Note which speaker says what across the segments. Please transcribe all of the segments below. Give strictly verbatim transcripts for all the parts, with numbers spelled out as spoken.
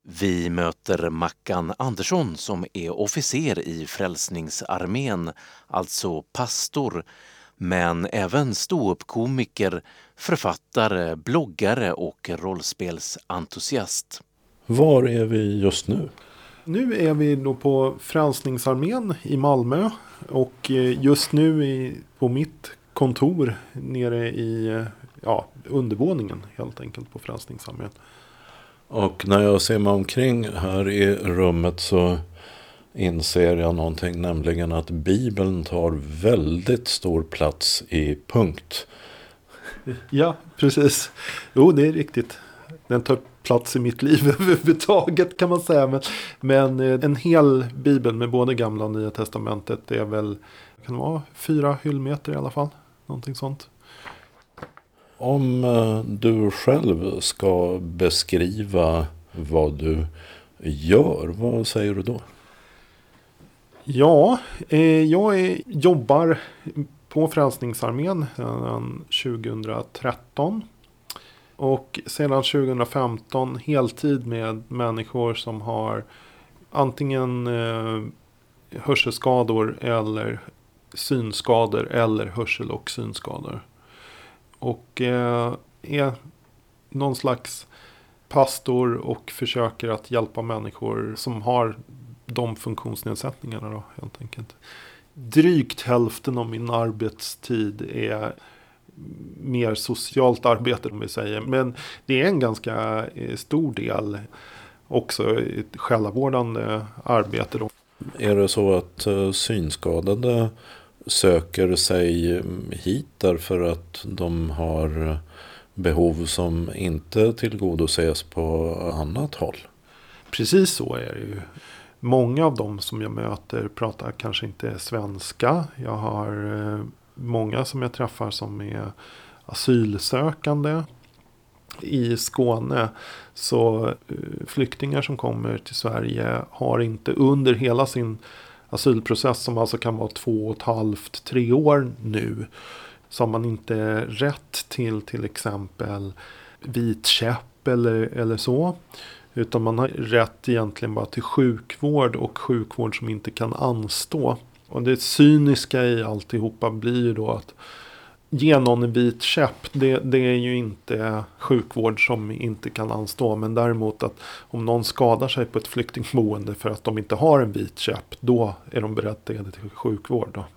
Speaker 1: Vi möter Mackan Andersson som är officer i Frälsningsarmén, alltså pastor, men även ståuppkomiker, författare, bloggare och rollspelsentusiast.
Speaker 2: Var är vi just nu?
Speaker 3: Nu är vi då på Frälsningsarmén i Malmö och just nu i, på mitt kontor nere i ja, undervåningen helt enkelt på Frälsningsarmén.
Speaker 2: Och när jag ser mig omkring här i rummet så inser jag någonting, nämligen att Bibeln tar väldigt stor plats i punkt.
Speaker 3: Ja, precis. Jo, det är riktigt. Den tar plats i mitt liv överhuvudtaget kan man säga. Men, men en hel bibel med både gamla och nya testamentet är väl, kan det vara fyra hyllmeter i alla fall. Någonting sånt.
Speaker 2: Om du själv ska beskriva vad du gör, vad säger du då?
Speaker 3: Ja, eh, jag är, jobbar på Frälsningsarmén sedan tjugohundratretton. Och sedan tjugohundrafemton heltid med människor som har antingen eh, hörselskador eller synskador eller hörsel- och synskador. Och eh, är någon slags pastor och försöker att hjälpa människor som har de funktionsnedsättningarna då, helt enkelt. Drygt hälften av min arbetstid är mer socialt arbete om vi säger. Men det är en ganska stor del också ett själavårdande arbete då.
Speaker 2: Är det så att synskadade söker sig hit därför att de har behov som inte tillgodoses på annat håll?
Speaker 3: Precis så är det ju. Många av dem som jag möter pratar kanske inte svenska. Jag har eh, många som jag träffar som är asylsökande. I Skåne så eh, flyktingar som kommer till Sverige har inte under hela sin asylprocess, som alltså kan vara två och ett halvt, tre år nu, så har man inte rätt till till exempel vit käpp eller, eller så. Utan man har rätt egentligen bara till sjukvård och sjukvård som inte kan anstå. Och det cyniska i alltihopa blir ju då att ge någon en vit käpp, det, det är ju inte sjukvård som inte kan anstå. Men däremot att om någon skadar sig på ett flyktingboende för att de inte har en vit käpp, då är de berättigade till sjukvård då.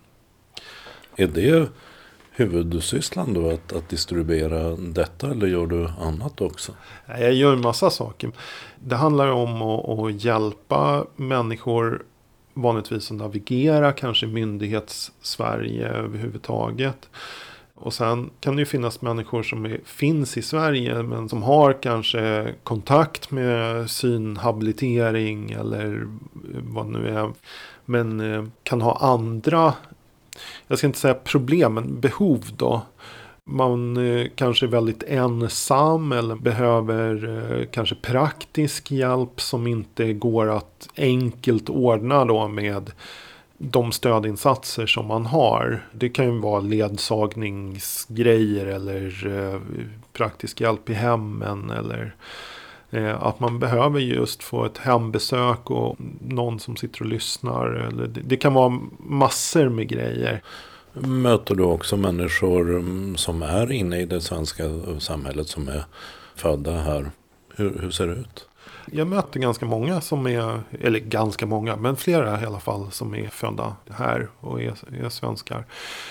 Speaker 2: Är det huvudsysslan då att, att distribuera detta, eller gör du annat också?
Speaker 3: Jag gör en massa saker. Det handlar om att, att hjälpa människor vanligtvis att navigera, kanske myndighets-Sverige överhuvudtaget. Och sen kan det ju finnas människor som är, finns i Sverige men som har kanske kontakt med synhabilitering eller vad det nu är. Men eh, kan ha andra, jag ska inte säga problem, men behov då. Man eh, kanske är väldigt ensam eller behöver eh, kanske praktisk hjälp som inte går att enkelt ordna då med de stödinsatser som man har. Det kan ju vara ledsagningsgrejer eller eh, praktisk hjälp i hemmen eller eh, att man behöver just få ett hembesök och någon som sitter och lyssnar. Eller det, det kan vara massor med grejer.
Speaker 2: Möter du också människor som är inne i det svenska samhället, som är födda här? Hur, hur ser det ut?
Speaker 3: Jag möter ganska många som är, eller ganska många, men flera i alla fall som är födda här och är, är svenskar.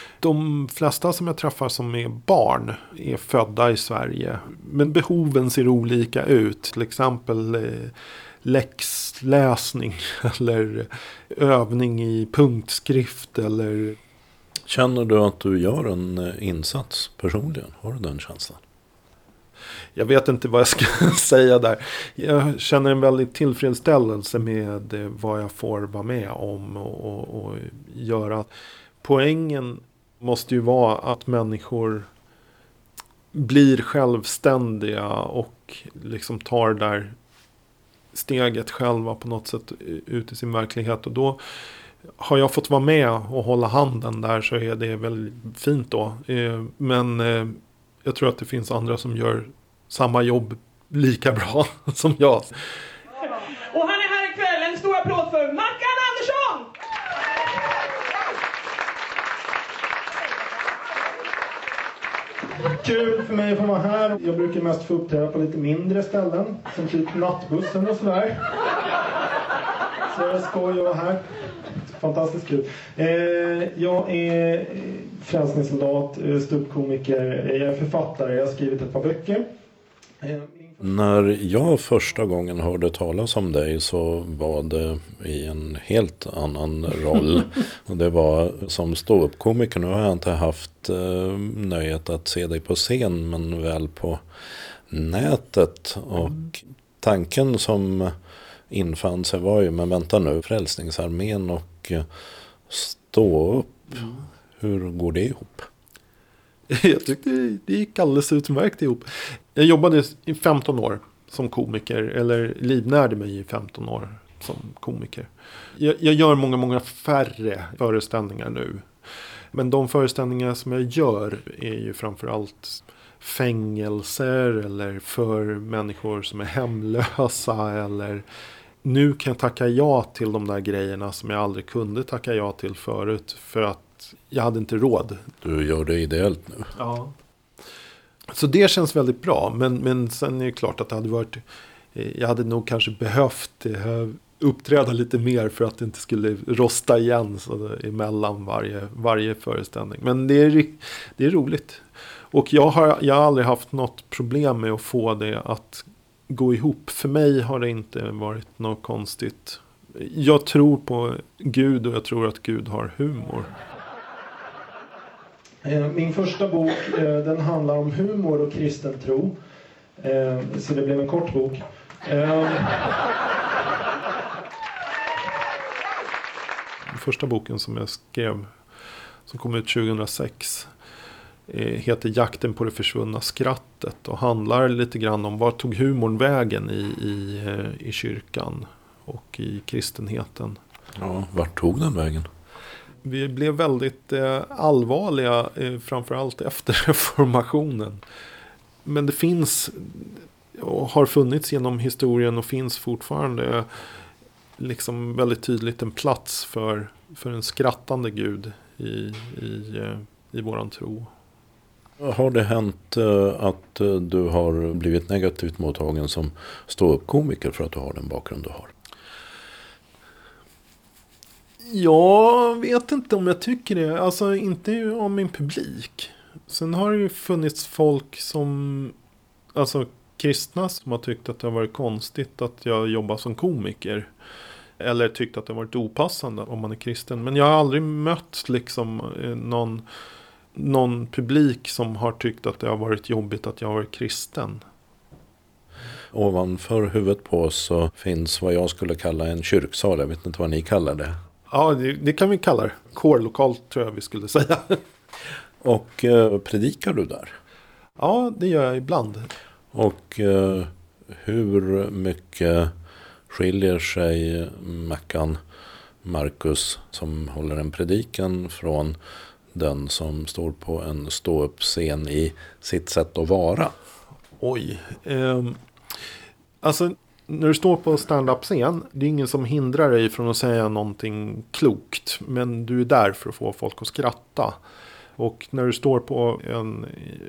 Speaker 3: De flesta som jag träffar som är barn är födda i Sverige. Men behoven ser olika ut. Till exempel eh, läxläsning eller övning i punktskrift eller...
Speaker 2: Känner du att du gör en insats personligen? Har du den känslan?
Speaker 3: Jag vet inte vad jag ska säga där. Jag känner en väldigt tillfredsställelse med vad jag får vara med om och, och, och göra. Poängen måste ju vara att människor blir självständiga och liksom tar det där steget själva på något sätt ut i sin verklighet. Och då har jag fått vara med och hålla handen där, så är det väldigt fint då. Men jag tror att det finns andra som gör samma jobb lika bra som jag.
Speaker 4: stor applåd för Mackan Andersson!
Speaker 5: Kul för mig att få vara här. Jag brukar mest få uppträda på lite mindre ställen, som typ nattbussen och sådär. Så jag skojar att vara här. Fantastiskt kul. Eh, jag är frälsningssoldat, ståuppkomiker, jag är författare, jag har skrivit ett par böcker. Eh,
Speaker 2: När jag första gången hörde talas om dig så var det i en helt annan roll. Och det var som ståuppkomiker. Nu har jag inte haft eh, nöjet att se dig på scen, men väl på nätet. Och tanken som infann sig var ju, men vänta nu, Frälsningsarmén och stå upp. Mm. Hur går det ihop?
Speaker 3: Jag tyckte det gick alldeles utmärkt ihop. Jag jobbade i femton år som komiker, eller livnärde mig i femton år som komiker. Jag, jag gör många, många färre föreställningar nu. Men de föreställningar som jag gör är ju framförallt fängelser eller för människor som är hemlösa, eller nu kan jag tacka ja till de där grejerna som jag aldrig kunde tacka ja till förut för att jag hade inte råd.
Speaker 2: Du gör det ideellt nu.
Speaker 3: Ja. Så det känns väldigt bra. Men, men sen är det klart att det hade varit... Jag hade nog kanske behövt uppträda lite mer för att det inte skulle rosta igen så emellan varje, varje föreställning. Men det är, det är roligt. Och jag har, jag har aldrig haft något problem med att få det att gå ihop. För mig har det inte varit något konstigt. Jag tror på Gud och jag tror att Gud har humor.
Speaker 5: Min första bok, den handlar om humor och kristen tro. Så det blev en kort bok.
Speaker 3: Första boken som jag skrev, som kom ut tjugohundrasex, heter Jakten på det försvunna skrattet och handlar lite grann om var tog humorn vägen i, i, i kyrkan och i kristenheten.
Speaker 2: Ja, vart tog den vägen?
Speaker 3: Vi blev väldigt eh, allvarliga, eh, framförallt efter reformationen. Men det finns och har funnits genom historien och finns fortfarande liksom väldigt tydligt en plats för, för en skrattande Gud i, i, eh, i våran tro.
Speaker 2: Har det hänt att du har blivit negativt mottagen som ståuppkomiker för att du har den bakgrund du har?
Speaker 3: Jag vet inte om jag tycker det. Alltså inte om min publik. Sen har det ju funnits folk som, alltså kristna, som har tyckt att det har varit konstigt att jag jobbar som komiker. Eller tyckt att det har varit opassande om man är kristen. Men jag har aldrig mött liksom någon, någon publik som har tyckt att det har varit jobbigt att jag har varit kristen.
Speaker 2: Ovanför huvudet på oss så finns vad jag skulle kalla en kyrksal. Jag vet inte vad ni kallar det.
Speaker 3: Ja, det, det kan vi kalla det. Kårlokal tror jag vi skulle säga.
Speaker 2: Och eh, predikar du där?
Speaker 3: Ja, det gör jag ibland.
Speaker 2: Och eh, hur mycket skiljer sig Mackan Marcus som håller en predikan från den som står på en ståuppscen i sitt sätt att vara?
Speaker 3: Oj. Eh, alltså... När du står på stand-up-scen, det är ingen som hindrar dig från att säga någonting klokt. Men du är där för att få folk att skratta. Och när du står på en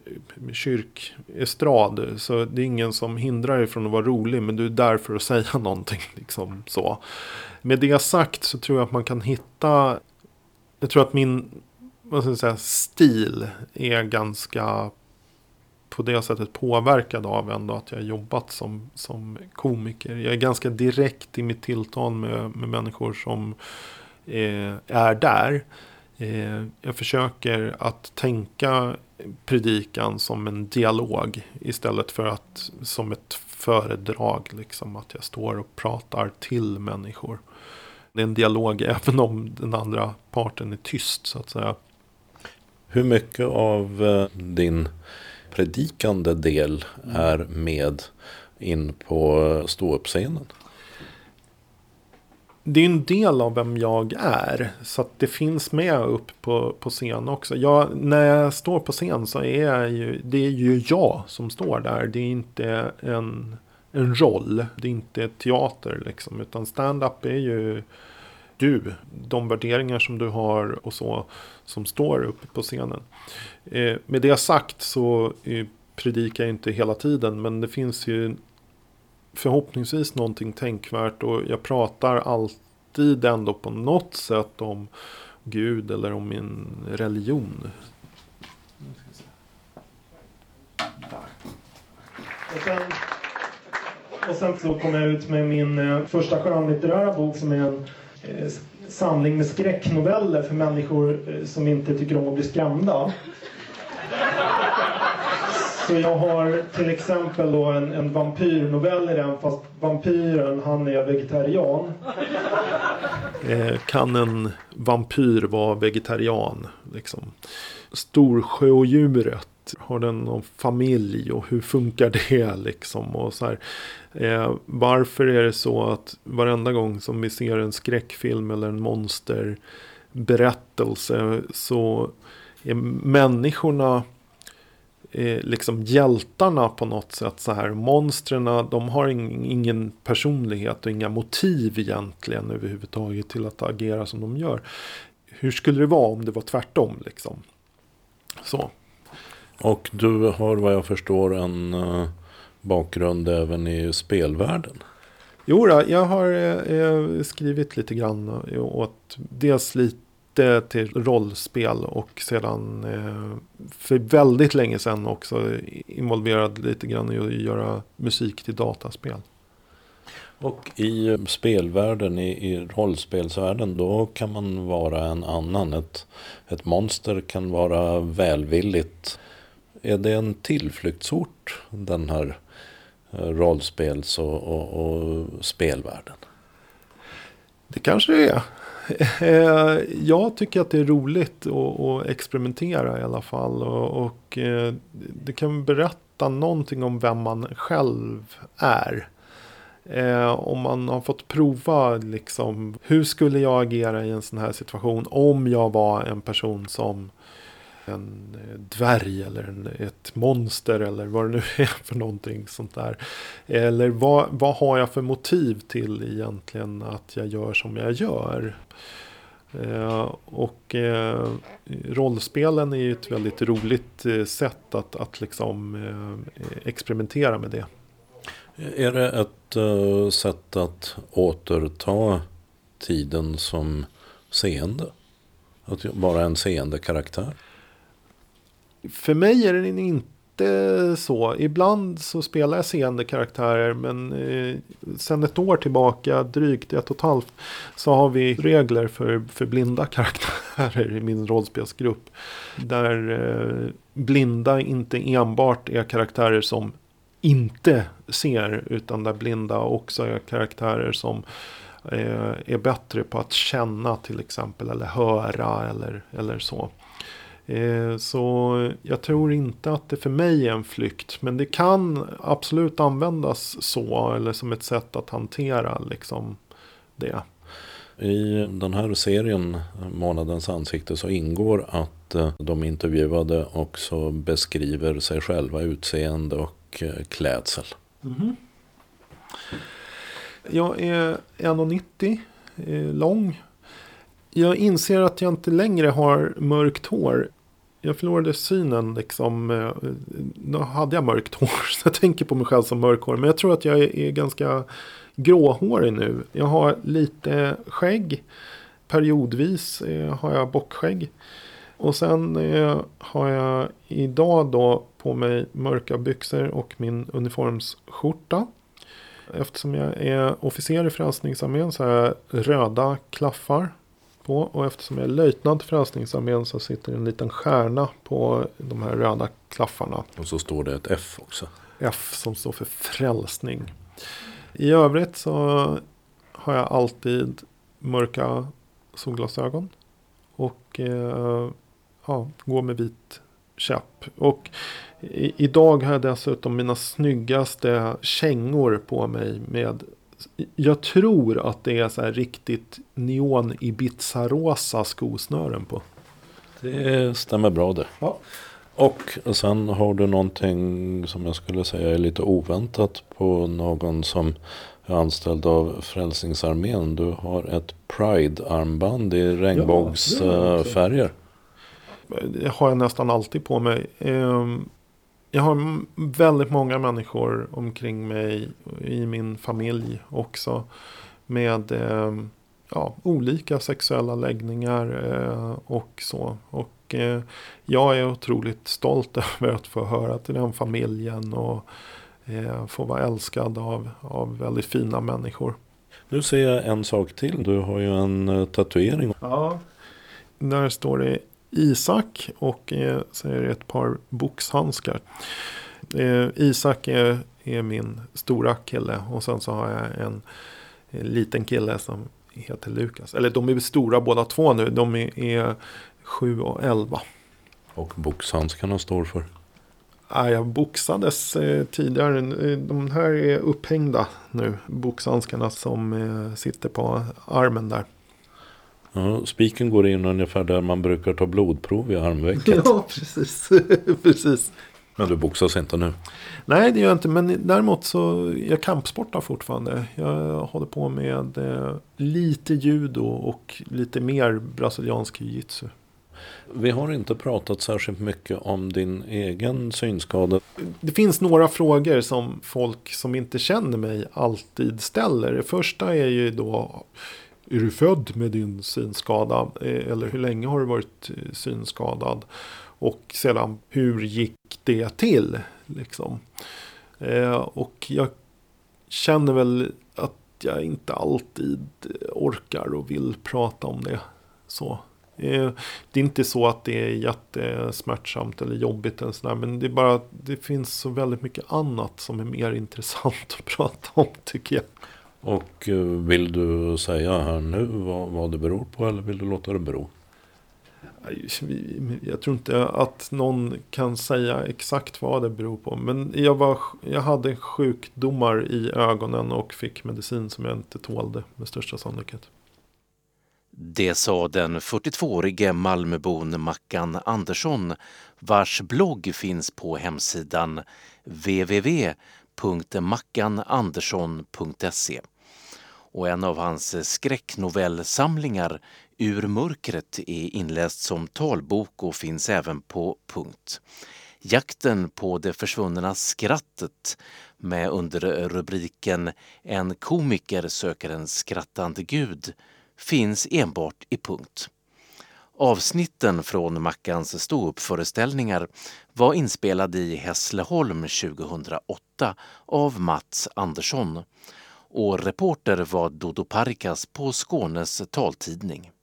Speaker 3: kyrkestrad så det är ingen som hindrar dig från att vara rolig. Men du är där för att säga någonting. Liksom så. Med det sagt så tror jag att man kan hitta... Jag tror att min vad ska jag säga, stil är ganska... på det sättet påverkad av ändå att jag har jobbat som, som komiker. Jag är ganska direkt i mitt tilltal med, med människor som eh, är där. Eh, jag försöker att tänka predikan som en dialog istället för att som ett föredrag. Liksom, att jag står och pratar till människor. Det är en dialog även om den andra parten är tyst så att säga.
Speaker 2: Hur mycket av eh, din predikande del är med in på ståuppscenen?
Speaker 3: Det är en del av vem jag är. Så att det finns med upp på, på scen också. Jag, när jag står på scen så är jag ju, det är ju jag som står där. Det är inte en en roll. Det är inte teater liksom, utan stand-up är ju du, de värderingar som du har och så som står uppe på scenen. Eh, med det sagt så eh, predikar jag inte hela tiden, men det finns ju förhoppningsvis någonting tänkvärt, och jag pratar alltid ändå på något sätt om Gud eller om min religion.
Speaker 5: Och sen, och sen så kom jag ut med min eh, första skönlitterära bok som är en eh, samling med skräcknoveller för människor eh, som inte tycker om att bli skrämda. Så jag har till exempel då en, en vampyrnovell i den, fast vampyren, han är vegetarian.
Speaker 3: Eh, kan en vampyr vara vegetarian? Liksom? Storsjöodjuret, har den någon familj och hur funkar det liksom? Och så här, eh, varför är det så att varenda gång som vi ser en skräckfilm eller en monsterberättelse så är människorna eh, liksom hjältarna på något sätt så här. Monsterna, de har ing, ingen personlighet och inga motiv egentligen överhuvudtaget till att agera som de gör. Hur skulle det vara om det var tvärtom liksom? Så.
Speaker 2: Och du har vad jag förstår en uh, bakgrund även i spelvärlden.
Speaker 3: Jo då, jag har eh, skrivit lite grann åt dels lite till rollspel och sedan eh, för väldigt länge sedan också involverad lite grann i att göra musik till dataspel.
Speaker 2: Och i spelvärlden, i, i rollspelsvärlden, då kan man vara en annan. Ett, ett monster kan vara välvilligt. Är det en tillflyktsort, den här rollspels- och, och, och spelvärlden?
Speaker 3: Det kanske det är. Jag tycker att det är roligt att, att experimentera i alla fall. Och, och det kan berätta någonting om vem man själv är. Eh, om man har fått prova liksom, hur skulle jag agera i en sån här situation om jag var en person som en dvärg eller en, ett monster eller vad det nu är för någonting sånt där. Eller vad, vad har jag för motiv till egentligen att jag gör som jag gör? Eh, och eh, rollspelen är ju ett väldigt roligt eh, sätt att, att liksom eh, experimentera med det.
Speaker 2: Är det ett uh, sätt att återta tiden som seende? Att vara en seende karaktär?
Speaker 3: För mig är det inte så. Ibland så spelar jag seende karaktärer, men eh, sen ett år tillbaka, drygt ett och ett halvt, så har vi regler för, för blinda karaktärer i min rollspelsgrupp. Där eh, blinda inte enbart är karaktärer som inte ser, utan där blinda också är karaktärer som eh, är bättre på att känna till exempel, eller höra eller, eller så. Eh, så jag tror inte att det för mig är en flykt, men det kan absolut användas så, eller som ett sätt att hantera liksom det.
Speaker 2: I den här serien, Månadens ansikte, så ingår att de intervjuade också beskriver sig själva, utseende och klädsel.
Speaker 3: Mm-hmm. Jag är en komma nittio eh, lång. Jag inser att jag inte längre har mörkt hår. Jag förlorade synen liksom. Eh, då hade jag mörkt hår, så jag tänker på mig själv som mörkhår. Men jag tror att jag är, är ganska gråhårig nu. Jag har lite skägg. Periodvis eh, har jag bockskägg. Och sen eh, har jag idag då på mig mörka byxor och min uniformsskjorta. Eftersom jag är officer i Frälsningsarmén så har jag röda klaffar på. Och eftersom jag är löjtnant i Frälsningsarmén så sitter en liten stjärna på de här röda klaffarna.
Speaker 2: Och så står det ett F också.
Speaker 3: F som står för frälsning. I övrigt så har jag alltid mörka solglasögon. Och eh, ja, går med vit käpp. Och i, idag har jag dessutom mina snyggaste kängor på mig med, jag tror att det är så här riktigt neon Ibiza rosa skosnören på.
Speaker 2: Det stämmer bra det.
Speaker 3: Ja.
Speaker 2: Och sen har du någonting som jag skulle säga är lite oväntat på någon som är anställd av Frälsningsarmén. Du har ett Pride-armband i regnbågsfärger.
Speaker 3: Det har jag nästan alltid på mig. Jag har väldigt många människor omkring mig i min familj också. Med ja, olika sexuella läggningar och så. Och jag är otroligt stolt över att få höra till den familjen och få vara älskad av, av väldigt fina människor.
Speaker 2: Nu ser jag en sak till. Du har ju en tatuering.
Speaker 3: Ja, där står det Isak och så är det ett par boxhandskar. Isak är, är min stora kille och sen så har jag en, en liten kille som heter Lukas. Eller de är stora båda två nu. De är, är sju och elva.
Speaker 2: Och boxhandskarna står för?
Speaker 3: Ja, jag boxades eh, tidigare. De här är upphängda nu. Boxhandskarna som eh, sitter på armen där.
Speaker 2: Ja, spiken går in ungefär där man brukar ta blodprov i armvecket.
Speaker 3: Ja, precis. precis.
Speaker 2: Men du boxas inte nu?
Speaker 3: Nej, det gör jag inte. Men däremot så jag kampsportar fortfarande. Jag håller på med eh, lite judo och lite mer brasiliansk jiu-jitsu.
Speaker 2: Vi har inte pratat särskilt mycket om din egen synskada.
Speaker 3: Det finns några frågor som folk som inte känner mig alltid ställer. Det första är ju då, är du född med din synskada? Eller hur länge har du varit synskadad? Och sedan, hur gick det till? Liksom. Eh, och jag känner väl att jag inte alltid orkar och vill prata om det så. Det är inte så att det är jättesmärtsamt eller jobbigt eller sådär, men det är bara att det finns så väldigt mycket annat som är mer intressant att prata om, tycker jag.
Speaker 2: Och vill du säga här nu vad, vad det beror på, eller vill du låta det bero?
Speaker 3: Jag tror inte att någon kan säga exakt vad det beror på, men jag, var, jag hade sjukdomar i ögonen och fick medicin som jag inte tålde med största sannolikhet.
Speaker 1: Det sa den fyrtiotvåårige Malmöbon Mackan Andersson, vars blogg finns på hemsidan w w w punkt mackan andersson punkt se. Och en av hans skräcknovellsamlingar, Ur mörkret, är inläst som talbok och finns även på punkt. Jakten på det försvunna skrattet, med under rubriken En komiker söker en skrattande gud, finns enbart i punkt. Avsnitten från Mackans ståuppföreställningar var inspelade i Hässleholm tjugohundraåtta av Mats Andersson, och reporter var Dodo Parikas på Skånes taltidning.